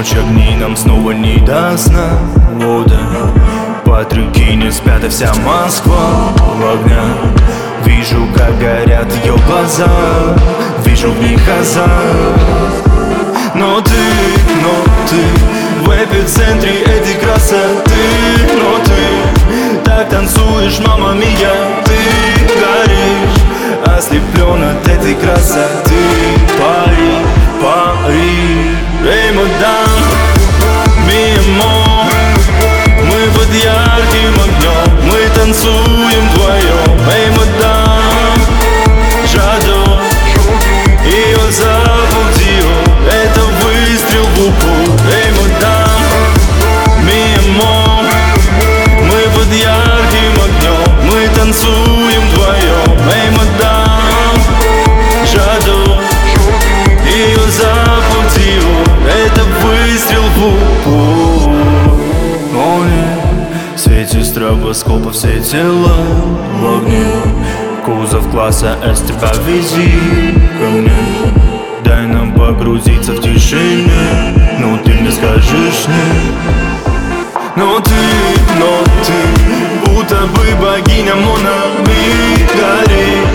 ночь огней нам снова не до сна. Вода, патрюки не спят, и вся Москва в огнях. Вижу, как горят ее глаза, вижу в них азарт. Но ты в эпицентре этой красоты. Но ты так танцуешь, мамма мия. Ты горишь, ослеплен от этой красоты. Париж, Париж, эй, мадам, ми амор. Мы под ярким огнем, мы танцуем вдвоем. Эй, мадам, жадо, ее запах Дио, это выстрел в упор. Эй, мадам, ми амор. Мы под ярким огнем, мы танцуем вдвоем. Эй, мадам, жадо, ее запах Дио, это выстрел в упор. Светит стробоскопа, все тела в огне. Кузов класса С, тебя вези ко мне. Дай нам погрузиться в тишине. Но ты мне скажешь нет. Но ты, будто бы богиня Мона. Мы горим,